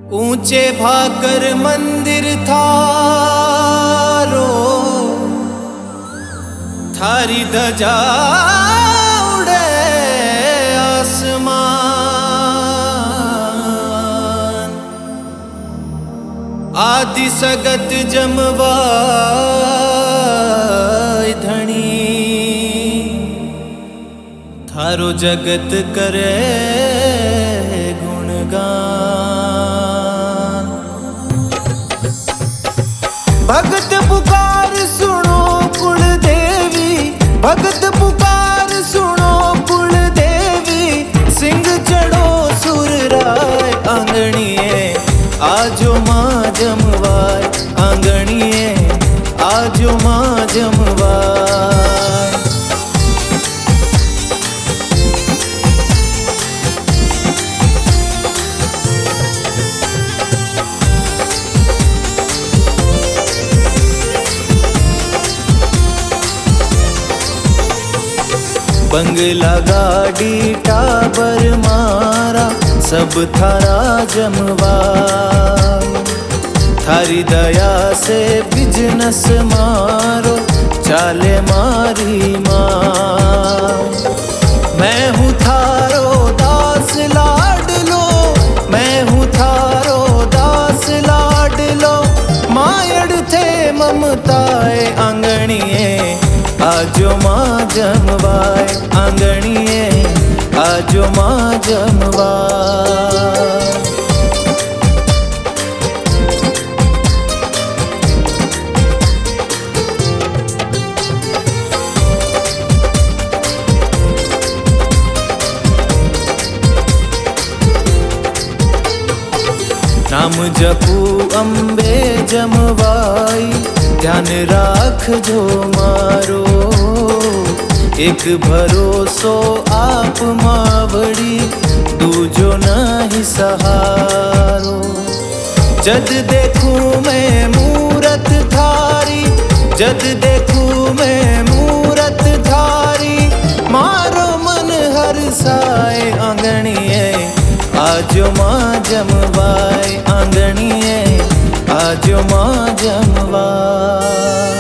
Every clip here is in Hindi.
ऊंचे भाकर मंदिर थारो, थारी ध्वजा उड़े आसमान। आदि सगत जमवाय धनी, थारो जगत करे गुणगान। भगत पुकार सुनो कुल देवी, भगत पुकार सुनो कुल देवी। सिंह चढ़ो सुर राय आंगणिए, आजो माँ जमवाय आंगणिए, आजो माँ जमवाय। बंगला गाड़ी टाबर मारा, सब थारा जमवाय। थारी दया से बिजनेस मारो, चाले मारी माँ। मैं हूँ थारो दास लाडलो, मैं हूँ थारो दास लाडलो। मायड़ थे ममताए आंगणिए, आजो माँ जमवाय आंगणिए, आजो माँ जमवाय। नाम जपू अम्बे जमवाई, ध्यान राख जो मारो। एक भरोसो आप मावड़ी, दूजो नहीं सहारो। जद देखूं मैं मूरत थारी, जद देखूं मैं मूरत थारी। मारो मन हर साए आंगणिए, आजो माँ जमवाय आंगणिए, आजो माँ जमवाय।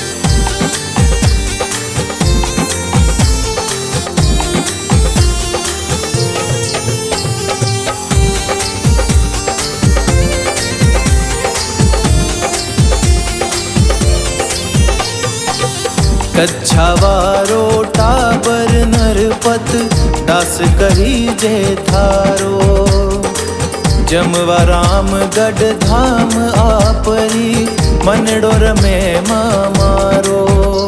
कच्छावारो टाबर नरपत, दास कही जे थारो। जमवा रामगढ़ धाम आपरी, मनडोर में मारो।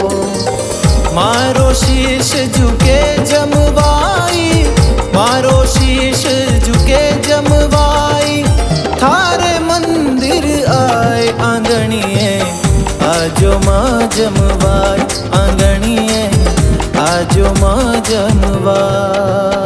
मारो शीश झुके जमवाई, मारो शीश झुके जमवाई। थारे मंदिर आए आंगणिए, आजो माँ जमवाय आंगणिए, आजो माँ जमवाय।